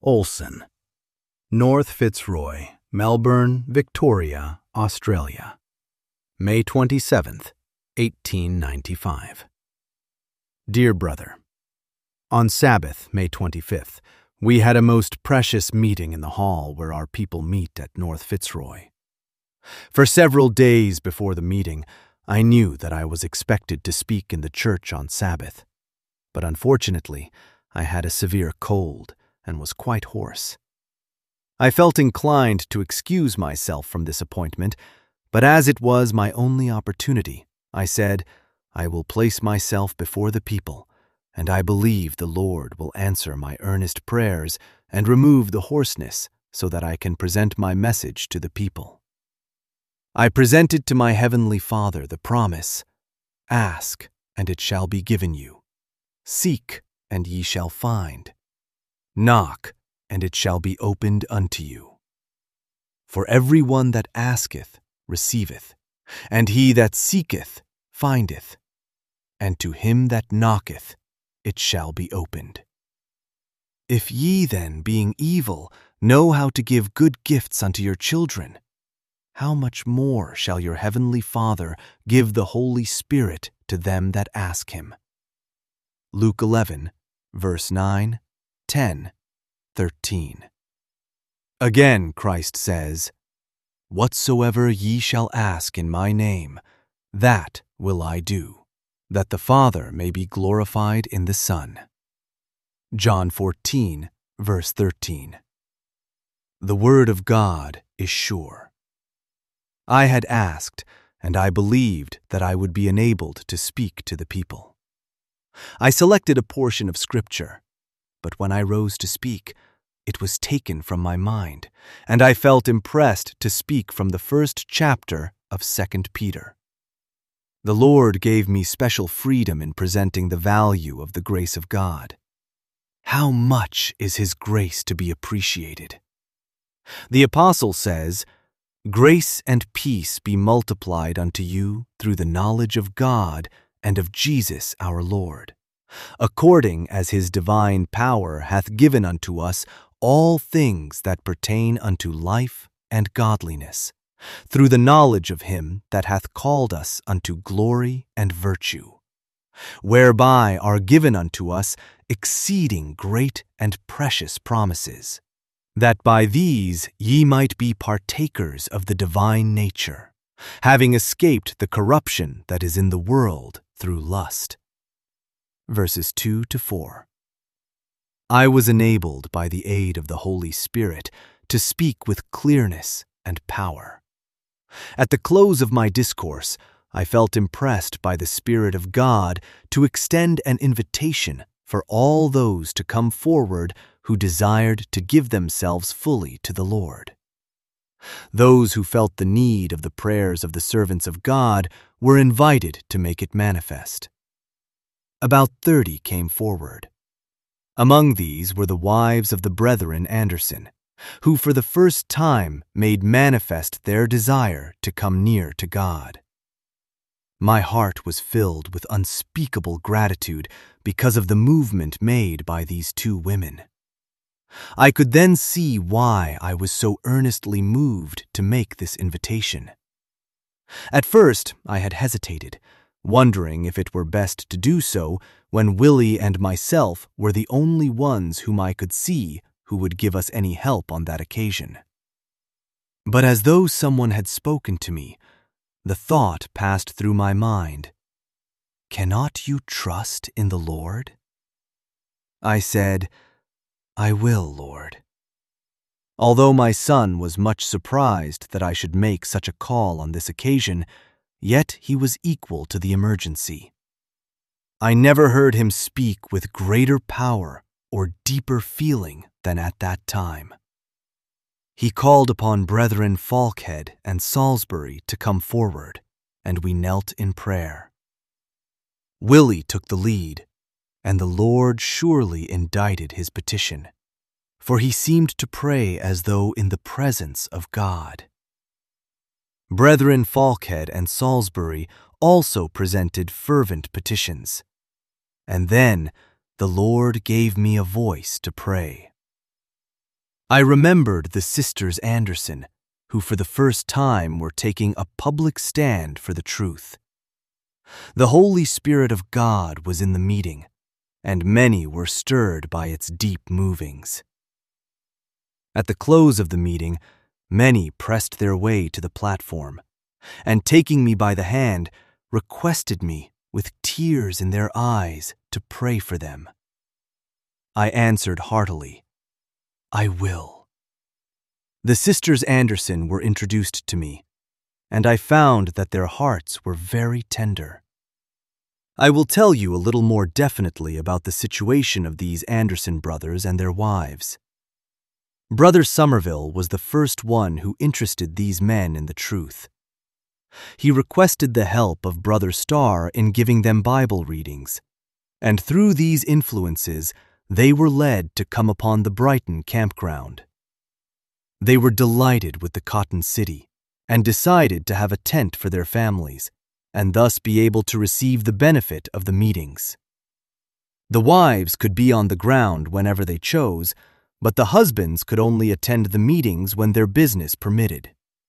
Olsen, North Fitzroy, Melbourne, Victoria, Australia, May 27th, 1895. Dear Brother, on Sabbath, May 25th, we had a most precious meeting in the hall where our people meet at North Fitzroy. For several days before the meeting, I knew that I was expected to speak in the church on Sabbath, but unfortunately, I had a severe cold and was quite hoarse. I felt inclined to excuse myself from this appointment, but as it was my only opportunity, I said, I will place myself before the people, and I believe the Lord will answer my earnest prayers and remove the hoarseness so that I can present my message to the people. I presented to my Heavenly Father the promise, Ask, and it shall be given you. Seek, and ye shall find. Knock, and it shall be opened unto you. For every one that asketh receiveth, and he that seeketh findeth, and to him that knocketh it shall be opened. If ye then, being evil, know how to give good gifts unto your children, how much more shall your heavenly Father give the Holy Spirit to them that ask him? Luke 11, verse 9, 10, 13. Again Christ says, Whatsoever ye shall ask in my name, that will I do, that the Father may be glorified in the Son. John 14, verse 13. The word of God is sure. I had asked, and I believed that I would be enabled to speak to the people. I selected a portion of Scripture, but when I rose to speak, it was taken from my mind, and I felt impressed to speak from the first chapter of 2 Peter. The Lord gave me special freedom in presenting the value of the grace of God. How much is His grace to be appreciated? The Apostle says, Grace and peace be multiplied unto you through the knowledge of God and of Jesus our Lord, according as His divine power hath given unto us all things that pertain unto life and godliness, through the knowledge of Him that hath called us unto glory and virtue, whereby are given unto us exceeding great and precious promises, that by these ye might be partakers of the divine nature, having escaped the corruption that is in the world through lust. Verses 2 to 4. I was enabled by the aid of the Holy Spirit to speak with clearness and power. At the close of my discourse, I felt impressed by the Spirit of God to extend an invitation for all those to come forward who desired to give themselves fully to the Lord. Those who felt the need of the prayers of the servants of God were invited to make it manifest. About 30 came forward. Among these were the wives of the brethren Anderson, who for the first time made manifest their desire to come near to God. My heart was filled with unspeakable gratitude because of the movement made by these two women. I could then see why I was so earnestly moved to make this invitation. At first, I had hesitated, wondering if it were best to do so when Willie and myself were the only ones whom I could see who would give us any help on that occasion. But as though someone had spoken to me, the thought passed through my mind, Cannot you trust in the Lord? I said, I will, Lord. Although my son was much surprised that I should make such a call on this occasion, yet he was equal to the emergency. I never heard him speak with greater power or deeper feeling than at that time. He called upon Brethren Falkhead and Salisbury to come forward, and we knelt in prayer. Willie took the lead, and the Lord surely indited his petition, for he seemed to pray as though in the presence of God. Brethren Falkhead and Salisbury also presented fervent petitions, and then the Lord gave me a voice to pray. I remembered the Sisters Anderson, who for the first time were taking a public stand for the truth. The Holy Spirit of God was in the meeting, and many were stirred by its deep movings. At the close of the meeting, many pressed their way to the platform, and taking me by the hand, requested me with tears in their eyes to pray for them. I answered heartily, "I will." The Sisters Anderson were introduced to me, and I found that their hearts were very tender. I will tell you a little more definitely about the situation of these Anderson brothers and their wives. Brother Somerville was the first one who interested these men in the truth. He requested the help of Brother Starr in giving them Bible readings, and through these influences, they were led to come upon the Brighton campground. They were delighted with the Cotton City and decided to have a tent for their families and thus be able to receive the benefit of the meetings. The wives could be on the ground whenever they chose, but the husbands could only attend the meetings when their business permitted.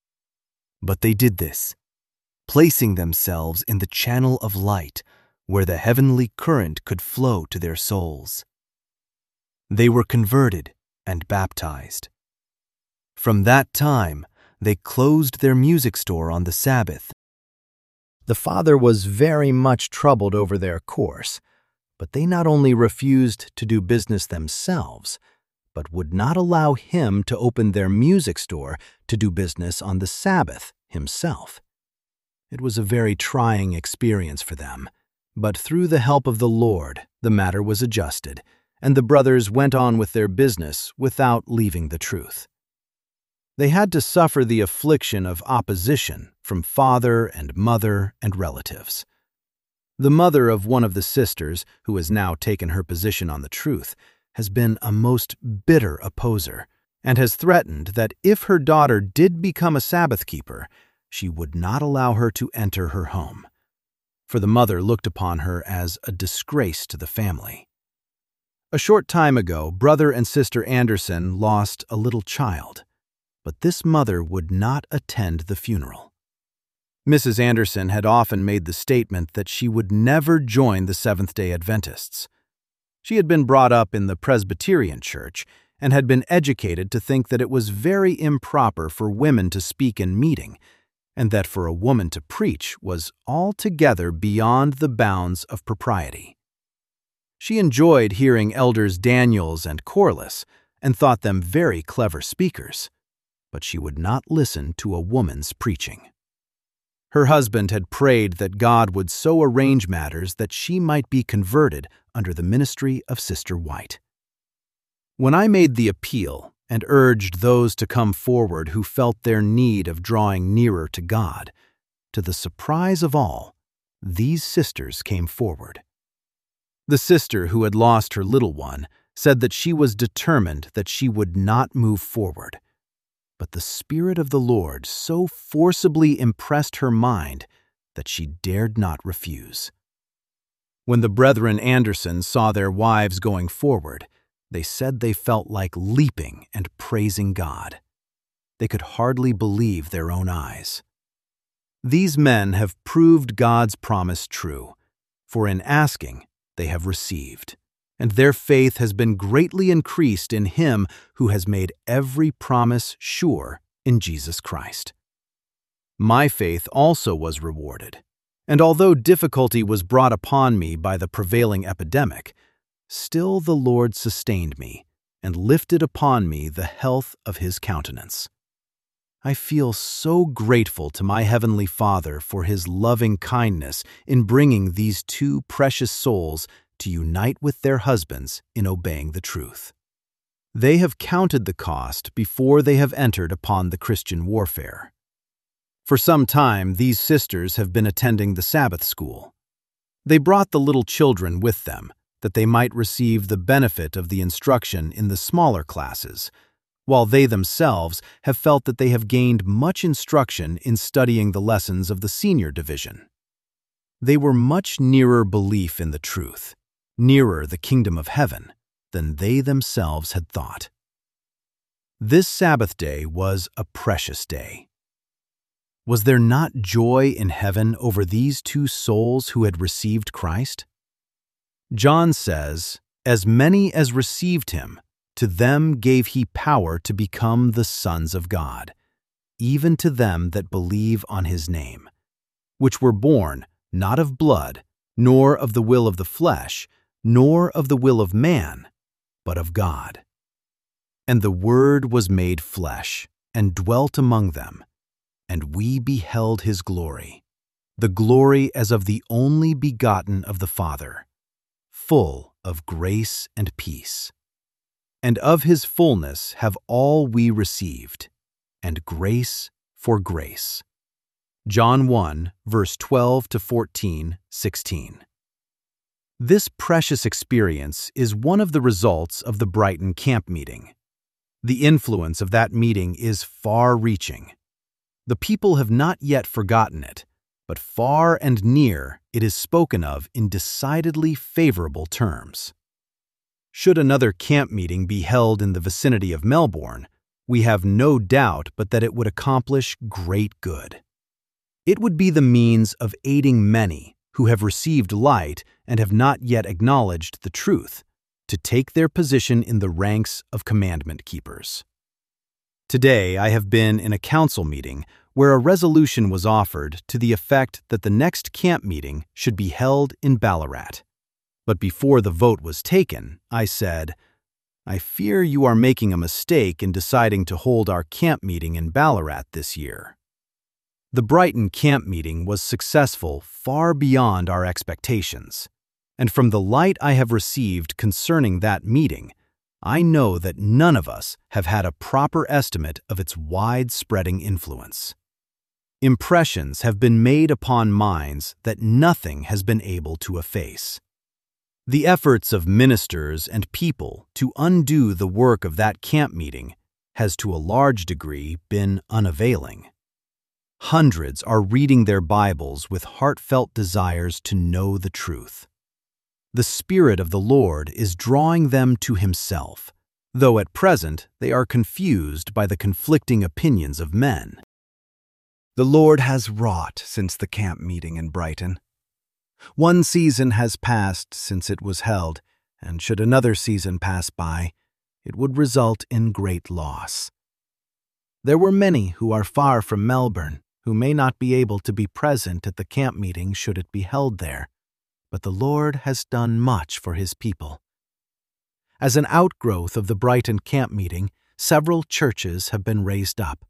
But they did this, placing themselves in the channel of light where the heavenly current could flow to their souls. They were converted and baptized. From that time, they closed their music store on the Sabbath. The father was very much troubled over their course, but they not only refused to do business themselves, but would not allow him to open their music store to do business on the Sabbath himself. It was a very trying experience for them, but through the help of the Lord, the matter was adjusted, and the brothers went on with their business without leaving the truth. They had to suffer the affliction of opposition from father and mother and relatives. The mother of one of the sisters, who has now taken her position on the truth, has been a most bitter opposer and has threatened that if her daughter did become a Sabbath keeper, she would not allow her to enter her home, for the mother looked upon her as a disgrace to the family. A short time ago, Brother and Sister Anderson lost a little child, but this mother would not attend the funeral. Mrs. Anderson had often made the statement that she would never join the Seventh-day Adventists. She had been brought up in the Presbyterian Church and had been educated to think that it was very improper for women to speak in meeting, and that for a woman to preach was altogether beyond the bounds of propriety. She enjoyed hearing Elders Daniels and Corliss and thought them very clever speakers, but she would not listen to a woman's preaching. Her husband had prayed that God would so arrange matters that she might be converted under the ministry of Sister White. When I made the appeal and urged those to come forward who felt their need of drawing nearer to God, to the surprise of all, these sisters came forward. The sister who had lost her little one said that she was determined that she would not move forward. But the Spirit of the Lord so forcibly impressed her mind that she dared not refuse. When the Brethren Anderson saw their wives going forward, they said they felt like leaping and praising God. They could hardly believe their own eyes. These men have proved God's promise true, for in asking they have received, and their faith has been greatly increased in Him who has made every promise sure in Jesus Christ. My faith also was rewarded, and although difficulty was brought upon me by the prevailing epidemic, still the Lord sustained me and lifted upon me the health of His countenance. I feel so grateful to my Heavenly Father for His loving kindness in bringing these two precious souls to unite with their husbands in obeying the truth. They have counted the cost before they have entered upon the Christian warfare. For some time, these sisters have been attending the Sabbath school. They brought the little children with them, that they might receive the benefit of the instruction in the smaller classes, while they themselves have felt that they have gained much instruction in studying the lessons of the senior division. They were much nearer belief in the truth, nearer the kingdom of heaven, than they themselves had thought. This Sabbath day was a precious day. Was there not joy in heaven over these two souls who had received Christ? John says, "As many as received him, to them gave he power to become the sons of God, even to them that believe on his name, which were born not of blood, nor of the will of the flesh, nor of the will of man, but of God. And the Word was made flesh, and dwelt among them, and we beheld his glory, the glory as of the only begotten of the Father, full of grace and peace. And of his fullness have all we received, and grace for grace." John 1, verse 12 to 14, 16. This precious experience is one of the results of the Brighton camp meeting. The influence of that meeting is far-reaching. The people have not yet forgotten it, but far and near it is spoken of in decidedly favorable terms. Should another camp meeting be held in the vicinity of Melbourne, we have no doubt but that it would accomplish great good. It would be the means of aiding many who have received light and have not yet acknowledged the truth to take their position in the ranks of commandment keepers. Today I have been in a council meeting where a resolution was offered to the effect that the next camp meeting should be held in Ballarat. But before the vote was taken, I said, "I fear you are making a mistake in deciding to hold our camp meeting in Ballarat this year." The Brighton camp meeting was successful far beyond our expectations, and from the light I have received concerning that meeting, I know that none of us have had a proper estimate of its wide-spreading influence. Impressions have been made upon minds that nothing has been able to efface. The efforts of ministers and people to undo the work of that camp meeting has to a large degree been unavailing. Hundreds are reading their Bibles with heartfelt desires to know the truth. The Spirit of the Lord is drawing them to Himself, though at present they are confused by the conflicting opinions of men. The Lord has wrought since the camp meeting in Brighton. One season has passed since it was held, and should another season pass by, it would result in great loss. There were many who are far from Melbourne who may not be able to be present at the camp meeting should it be held there, but the Lord has done much for His people. As an outgrowth of the Brighton camp meeting, several churches have been raised up.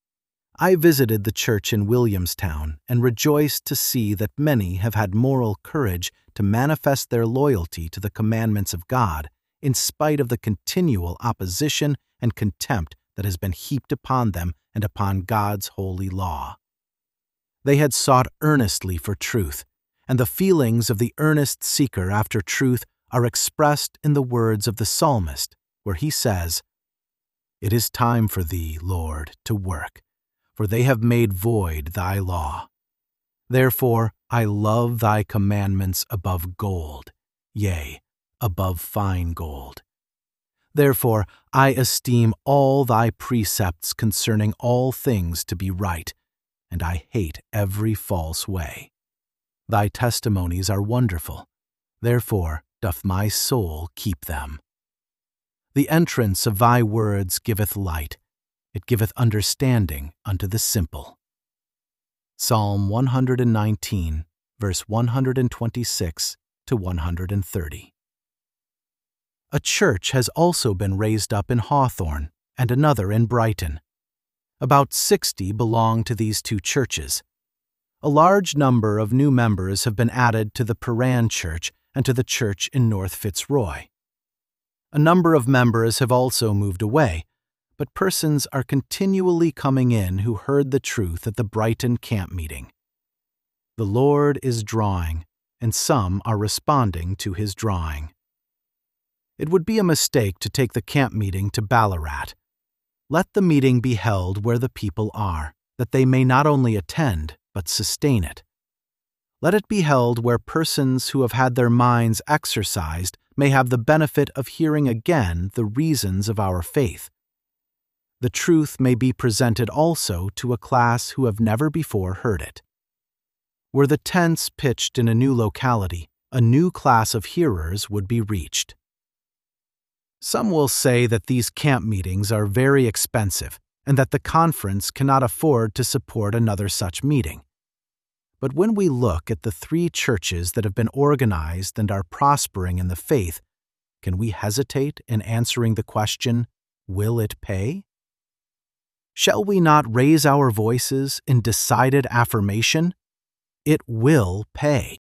I visited the church in Williamstown and rejoiced to see that many have had moral courage to manifest their loyalty to the commandments of God in spite of the continual opposition and contempt that has been heaped upon them and upon God's holy law. They had sought earnestly for truth, and the feelings of the earnest seeker after truth are expressed in the words of the psalmist, where he says, "It is time for Thee, Lord, to work, for they have made void Thy law. Therefore I love Thy commandments above gold, yea, above fine gold. Therefore I esteem all Thy precepts concerning all things to be right, and I hate every false way. Thy testimonies are wonderful, therefore doth my soul keep them. The entrance of Thy words giveth light, it giveth understanding unto the simple." Psalm 119, verse 126 to 130. A church has also been raised up in Hawthorne and another in Brighton. About 60 belong to these two churches. A large number of new members have been added to the Paran Church and to the church in North Fitzroy. A number of members have also moved away, but persons are continually coming in who heard the truth at the Brighton camp meeting. The Lord is drawing, and some are responding to His drawing. It would be a mistake to take the camp meeting to Ballarat. Let the meeting be held where the people are, that they may not only attend, but sustain it. Let it be held where persons who have had their minds exercised may have the benefit of hearing again the reasons of our faith. the truth may be presented also to a class who have never before heard it. Were the tents pitched in a new locality, a new class of hearers would be reached. Some will say that these camp meetings are very expensive and that the conference cannot afford to support another such meeting. But when we look at the 3 churches that have been organized and are prospering in the faith, can we hesitate in answering the question, will it pay? Shall we not raise our voices in decided affirmation? It will pay.